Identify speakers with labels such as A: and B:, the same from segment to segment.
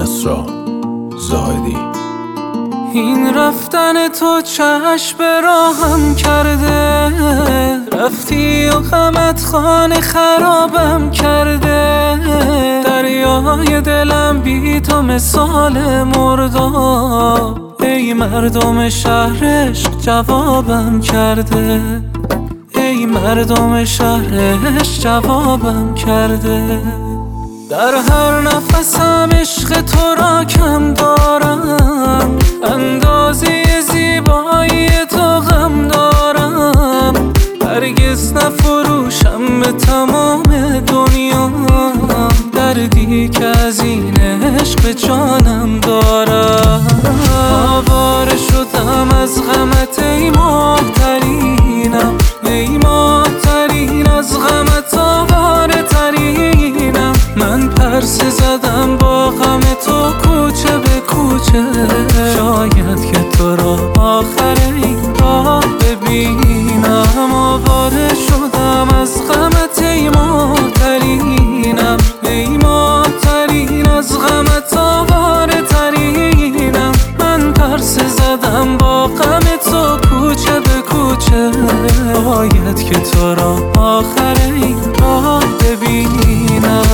A: کسرا زاهدی.
B: این رفتن تو چشم راهم کرده، رفتی و غمت خانه خرابم کرده. دریای دلم بی تو مثال مرداب، ای مردم شهرش جوابم کرده. ای مردم شهرش جوابم کرده. در هر نفسم عشق تو را کم دارم، اندازه زیبایی تو غم دارم. هرگز نفروشم به تمام دنیا، دردی که از این عشق به جانم دارم. آواره شدم از غمت ای محترینم، ای محترین از غمت آواره ترینم. من پرسه زدم با غم تو کوچه به کوچه، شاید که تو را آخر این راه ببینم. آواره شدم از غمت ای محترینم، ای محترین از غمت آواره ترینم. من پرسه زدم با غم تو کوچه به کوچه، باید که تو را آخر این راه ببینم.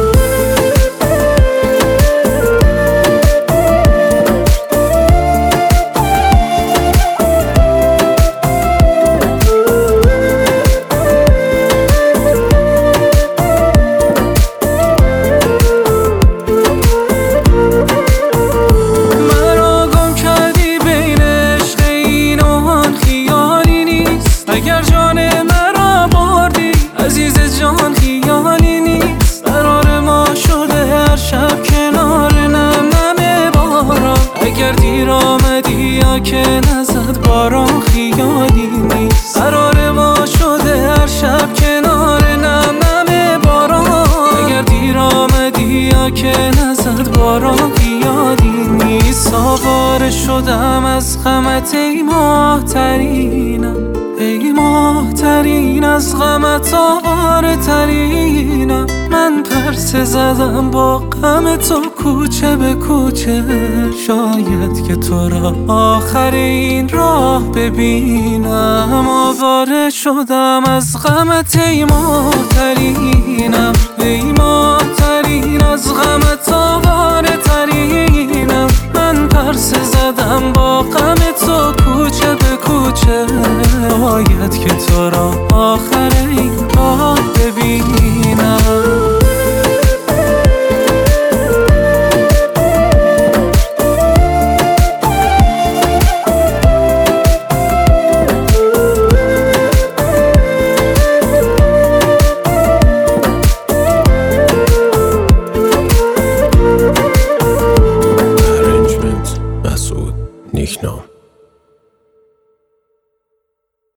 B: اگر جان مرا بردی عزیز جان خیالی نیست، قرار ما شده هر شب کنار نم نم باران. اگر دیر آمدی یا که نزد باران خیالی نیست، قرار ما شده هر شب کنار نم نم باران. اگر دیر آمدی یا که نزد باران خیالی نیست. آواره شدم از غمت ای محترینم، ای محترین از غمت آواره ترینم. من پرسه زدم با غم تو کوچه به کوچه، شاید که تو را آخر این راه ببینم. آواره شدم از غمت ای محترینم، ای محترین از غمت آواره ترینم. من پرسه زدم با غم تو کوچه به کوچه، باید که تو را آخر این راه